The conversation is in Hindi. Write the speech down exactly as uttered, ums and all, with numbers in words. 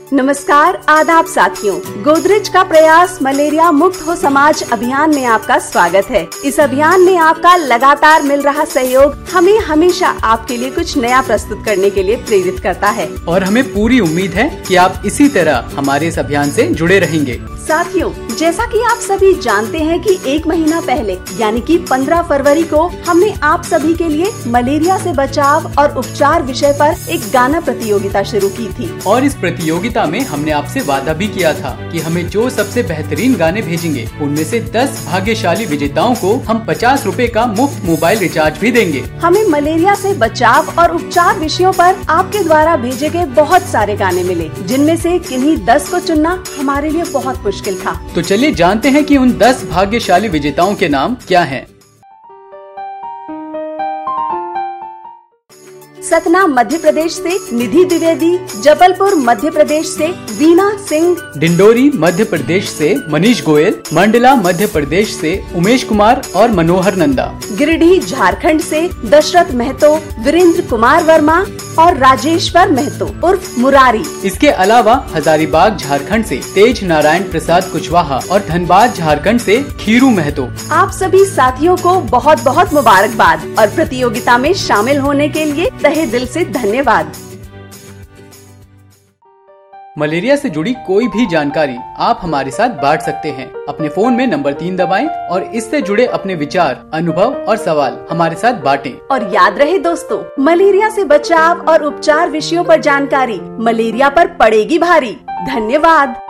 नमस्कार, आदाब साथियों। गोदरेज का प्रयास मलेरिया मुक्त हो समाज अभियान में आपका स्वागत है। इस अभियान में आपका लगातार मिल रहा सहयोग हमें हमेशा आपके लिए कुछ नया प्रस्तुत करने के लिए प्रेरित करता है और हमें पूरी उम्मीद है कि आप इसी तरह हमारे इस अभियान से जुड़े रहेंगे। साथियों, जैसा कि आप सभी जानते हैं कि एक महीना पहले यानी कि पंद्रह फरवरी को हमने आप सभी के लिए मलेरिया से बचाव और उपचार विषय पर एक गाना प्रतियोगिता शुरू की थी और इस प्रतियोगिता में हमने आपसे वादा भी किया था कि हमें जो सबसे बेहतरीन गाने भेजेंगे उनमें से दस भाग्यशाली विजेताओं को हम पचास रुपए का मुफ्त मोबाइल रिचार्ज भी देंगे। हमें मलेरिया से बचाव और उपचार विषयों पर आपके द्वारा भेजे गए बहुत सारे गाने मिले, जिनमें से किन्हीं दस को चुनना हमारे लिए बहुत मुश्किल था। तो चलिए जानते हैं कि उन दस भाग्यशाली विजेताओं के नाम क्या हैं। सतना मध्य प्रदेश से निधि द्विवेदी, जबलपुर मध्य प्रदेश से वीना सिंह, डिंडोरी मध्य प्रदेश से मनीष गोयल, मंडला मध्य प्रदेश से उमेश कुमार और मनोहर नंदा, गिरिडीह झारखंड से दशरथ महतो, वीरेंद्र कुमार वर्मा और राजेश्वर महतो उर्फ मुरारी। इसके अलावा हजारीबाग झारखंड से तेज नारायण प्रसाद कुशवाहा और धनबाद झारखंड से खीरू महतो। आप सभी साथियों को बहुत बहुत मुबारकबाद और प्रतियोगिता में शामिल होने के लिए तहे दिल से धन्यवाद। मलेरिया से जुड़ी कोई भी जानकारी आप हमारे साथ बांट सकते हैं। अपने फोन में नंबर तीन दबाएं और इससे जुड़े अपने विचार, अनुभव और सवाल हमारे साथ बांटें। और याद रहे दोस्तों, मलेरिया से बचाव और उपचार विषयों पर जानकारी मलेरिया पर पड़ेगी भारी। धन्यवाद।